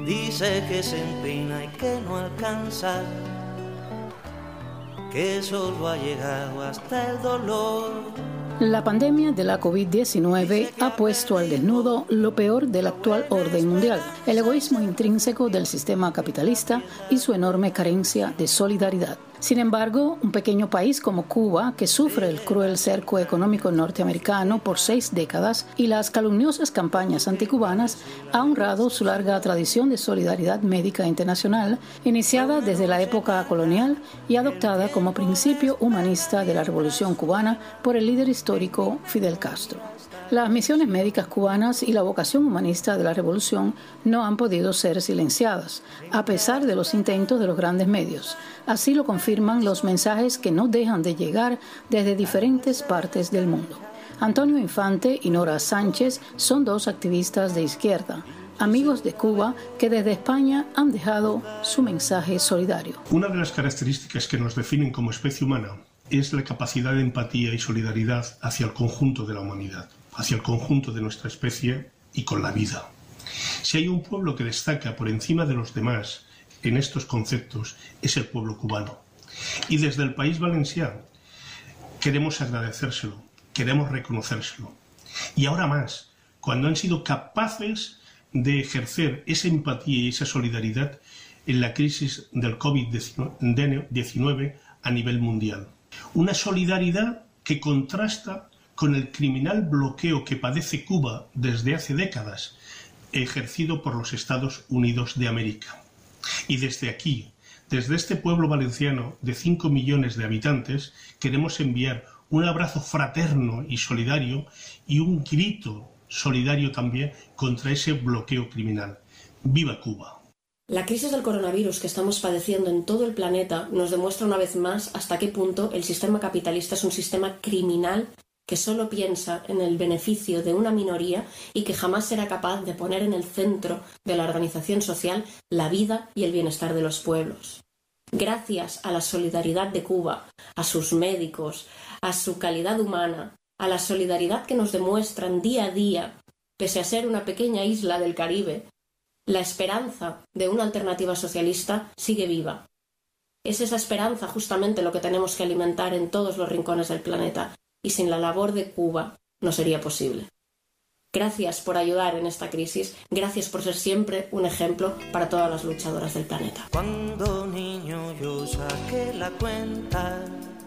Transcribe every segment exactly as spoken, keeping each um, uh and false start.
dice que se empina y que no alcanza, que solo ha llegado hasta el dolor. La pandemia de la covid diecinueve ha puesto al desnudo lo peor del actual orden mundial, el egoísmo intrínseco del sistema capitalista y su enorme carencia de solidaridad. Sin embargo, un pequeño país como Cuba, que sufre el cruel cerco económico norteamericano por seis décadas y las calumniosas campañas anticubanas, ha honrado su larga tradición de solidaridad médica internacional, iniciada desde la época colonial y adoptada como principio humanista de la Revolución cubana por el líder histórico Fidel Castro. Las misiones médicas cubanas y la vocación humanista de la Revolución no han podido ser silenciadas, a pesar de los intentos de los grandes medios. Así lo confirman los mensajes que no dejan de llegar desde diferentes partes del mundo. Antonio Infante y Nora Sánchez son dos activistas de izquierda, amigos de Cuba que desde España han dejado su mensaje solidario. Una de las características que nos definen como especie humana es la capacidad de empatía y solidaridad hacia el conjunto de la humanidad, hacia el conjunto de nuestra especie y con la vida. Si hay un pueblo que destaca por encima de los demás en estos conceptos, es el pueblo cubano. Y desde el País Valencià queremos agradecérselo, queremos reconocérselo. Y ahora más, cuando han sido capaces de ejercer esa empatía y esa solidaridad en la crisis del covid diecinueve a nivel mundial. Una solidaridad que contrasta con el criminal bloqueo que padece Cuba desde hace décadas, ejercido por los Estados Unidos de América. Y desde aquí, desde este pueblo valenciano de cinco millones de habitantes, queremos enviar un abrazo fraterno y solidario y un grito solidario también contra ese bloqueo criminal. ¡Viva Cuba! La crisis del coronavirus que estamos padeciendo en todo el planeta nos demuestra una vez más hasta qué punto el sistema capitalista es un sistema criminal que solo piensa en el beneficio de una minoría y que jamás será capaz de poner en el centro de la organización social la vida y el bienestar de los pueblos. Gracias a la solidaridad de Cuba, a sus médicos, a su calidad humana, a la solidaridad que nos demuestran día a día, pese a ser una pequeña isla del Caribe, la esperanza de una alternativa socialista sigue viva. Es esa esperanza justamente lo que tenemos que alimentar en todos los rincones del planeta, y sin la labor de Cuba no sería posible. Gracias por ayudar en esta crisis, gracias por ser siempre un ejemplo para todas las luchadoras del planeta. Cuando niño yo saqué la cuenta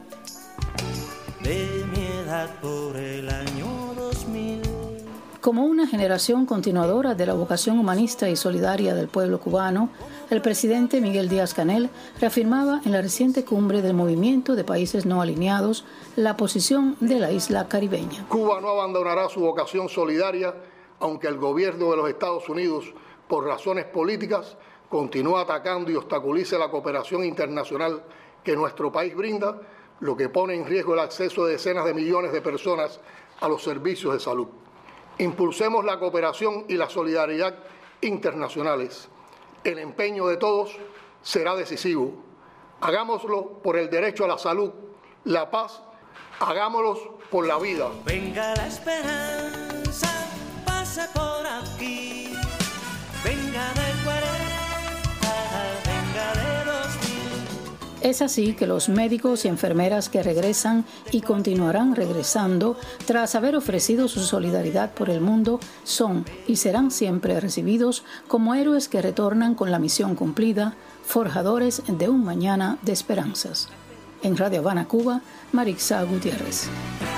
de mi edad por el año dos mil. Como una generación continuadora de la vocación humanista y solidaria del pueblo cubano, el presidente Miguel Díaz-Canel reafirmaba en la reciente cumbre del Movimiento de Países No Alineados la posición de la isla caribeña. Cuba no abandonará su vocación solidaria, aunque el gobierno de los Estados Unidos, por razones políticas, continúe atacando y obstaculice la cooperación internacional que nuestro país brinda, lo que pone en riesgo el acceso de decenas de millones de personas a los servicios de salud. Impulsemos la cooperación y la solidaridad internacionales. El empeño de todos será decisivo. Hagámoslo por el derecho a la salud, la paz, hagámoslo por la vida. Venga la esperanza, pasa por aquí. Venga de cuarenta, venga de dos mil. Es así que los médicos y enfermeras que regresan y continuarán regresando tras haber ofrecido su solidaridad por el mundo son y serán siempre recibidos como héroes que retornan con la misión cumplida, forjadores de un mañana de esperanzas. En Radio Habana, Cuba, Marixa Gutiérrez.